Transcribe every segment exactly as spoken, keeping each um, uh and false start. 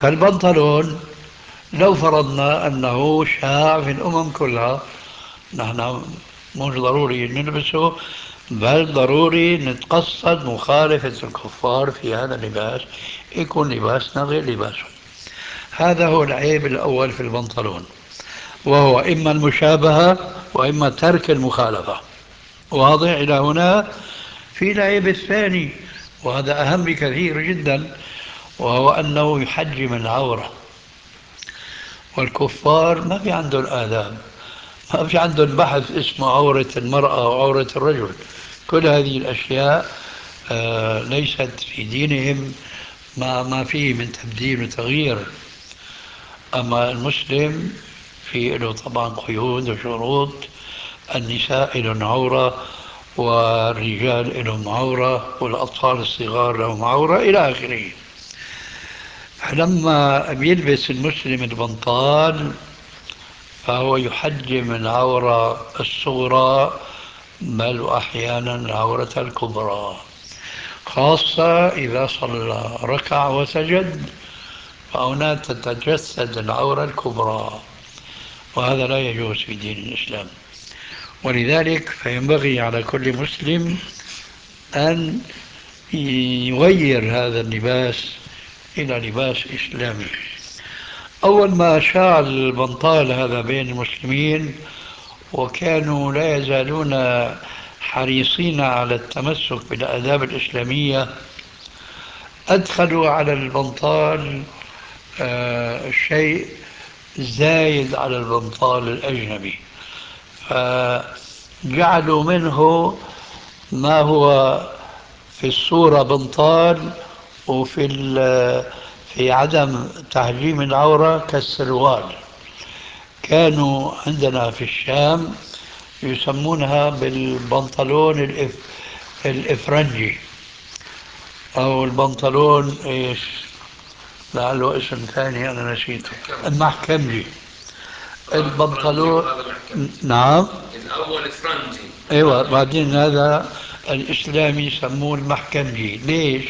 فالبنطلون لو فرضنا أنه شاع في الأمم كلها، نحن مش ضروري نلبسه، بل ضروري نتقصد مخالفة الكفار في هذا اللباس، يكون لباسنا غير لباسهم. هذا هو العيب الأول في البنطلون، وهو إما المشابهة وإما ترك المخالفة. واضح إلى هنا؟ في العيب الثاني، وهذا أهم بكثير جدا، وهو أنه يحجم العورة. والكفار ما في عندهم آداب، ما في عندهم بحث اسمه عورة المرأة وعورة الرجل. كل هذه الأشياء آه، ليست في دينهم، ما ما فيه من تبديل وتغيير. أما المسلم في له طبعا قيود وشروط، النساء لهم عورة، والرجال لهم عورة، والأطفال الصغار لهم عورة، إلى آخره. فلما بيلبس المسلم البنطال فهو يحجم العورة الصغرى، بل أحيانا العورة الكبرى، خاصة إذا صلى ركع وسجد، فهنا تتجسد العورة الكبرى، وهذا لا يجوز في دين الإسلام. ولذلك فينبغي على كل مسلم أن يغير هذا اللباس إلى لباس إسلامي. أول ما شاع البنطال هذا بين المسلمين، وكانوا لا يزالون حريصين على التمسك بالآداب الإسلامية، أدخلوا على البنطال آه، شيء زايد على البنطال الأجنبي، فجعلوا منه ما هو في الصورة بنطال، وفي في عدم تحجيم العورة كالسروال. كانوا عندنا في الشام يسمونها بالبنطلون الإف الإفرنجي، أو البنطلون إيش، لعله اسم ثاني أنا نسيته، المحكمجي. البنطلون، نعم، الأول فرنجي، أيوة، بعدين هذا الإسلامي يسموه المحكمجي. ليش؟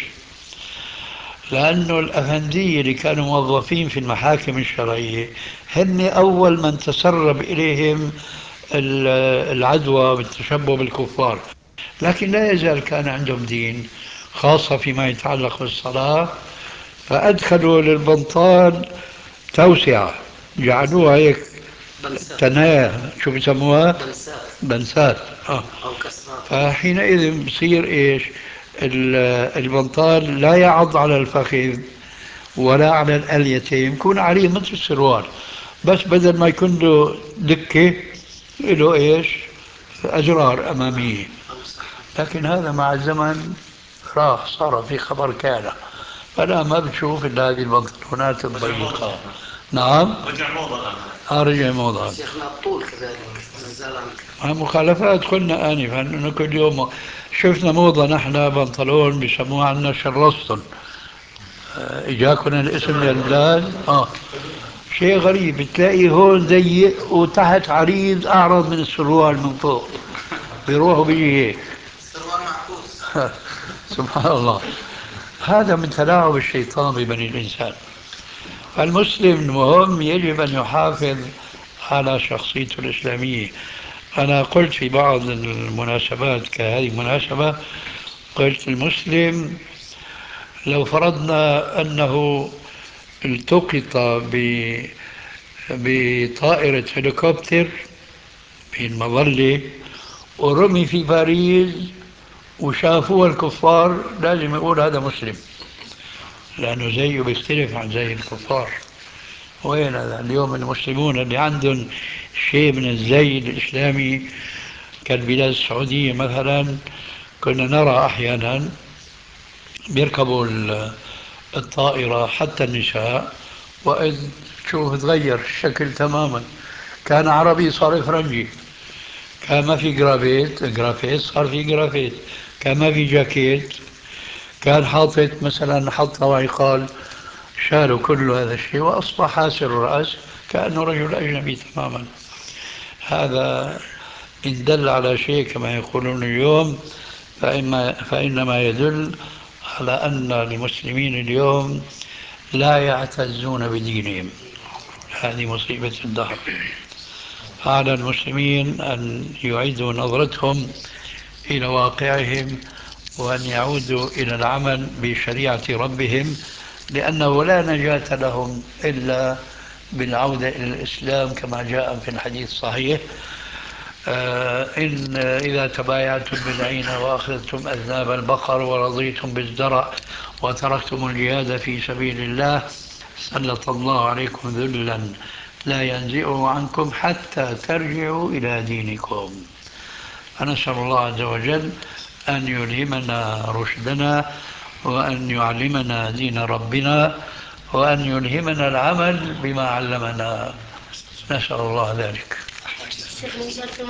لأنه الأفندية اللي كانوا موظفين في المحاكم الشرعية هن أول من تسرب إليهم العدوى بالتشبه بالكفار، لكن لا يزال كان عندهم دين، خاصة فيما يتعلق بالصلاة. فأدخلوا للبنطال توسعة، جعلوها هيك تنايا، شو بيسموها؟ بنسات. بنسات، آه. أو كسرات. فحينئذ بصير إيش؟ البنطال لا يعض على الفخذ ولا على الأليتين، يكون عليه مثل السروال، بس بدل ما يكون له دكة له إيش؟ أزرار أمامية. لكن هذا مع الزمن راح، صار في خبر كان، فلا ما بتشوف إلا هذه البنطلونات الضيقة. نعم، رجع موضة الآن. آه، رجع موضة. شيخنا الطول كذلك نزال عن مخالفات. قلنا آنفا أنه كل يوم شفنا موضة، نحن بنطلون بيسموها عندنا شرستون، إجاكم الاسم يا البلاد. آه، شيء غريب، تلاقي هون ضيق وتحت عريض أعرض من السروال من فوق، بيروح وبيجي هيك. السروال معكوس. سبحان الله. هذا من تلاعب الشيطان ببني الإنسان. فالمسلم المهم يجب أن يحافظ على شخصيته الإسلامية. أنا قلت في بعض المناسبات كهذه المناسبة، قلت المسلم لو فرضنا أنه التقط ب- بطائرة هليكوبتر في المظلة ورمي في باريس وشافوه الكفار، لازم يقول هذا مسلم، لأنه زيه بيختلف عن زي الكفار. وين هذا اليوم المسلمون اللي عندهم شيء من الزي الإسلامي كالبلاد السعودية مثلا؟ كنا نرى أحيانا بيركبوا الطائرة حتى النساء، وإذ شوف تغير الشكل تماما، كان عربي صار فرنجي، كان ما في جرافيت جرافيت صار في جرافيت، كان ما في جاكيت، كان حاطط مثلا حط الله يقال، شالوا كل هذا الشيء وأصبح حاسر الرأس كأنه رجل أجنبي تماما. هذا إن دل على شيء كما يقولون اليوم، فإما فإنما يدل على أن المسلمين اليوم لا يعتزون بدينهم. هذه مصيبة الدهر. على المسلمين أن يعيدوا نظرتهم إلى واقعهم، وأن يعودوا إلى العمل بشريعة ربهم، لأنه لا نجاة لهم إلا بالعودة إلى الإسلام كما جاء في الحديث الصحيح. آه إن إذا تبايعتم بالعين وأخذتم أذناب البقر ورضيتم بالزرع وتركتم الجهاد في سبيل الله سلط الله عليكم ذلا لا ينزئه عنكم حتى ترجعوا إلى دينكم. فنسأل الله عز وجل أن يلهمنا رشدنا، وأن يعلمنا دين ربنا، وأن يلهمنا العمل بما علمنا. نسأل الله ذلك.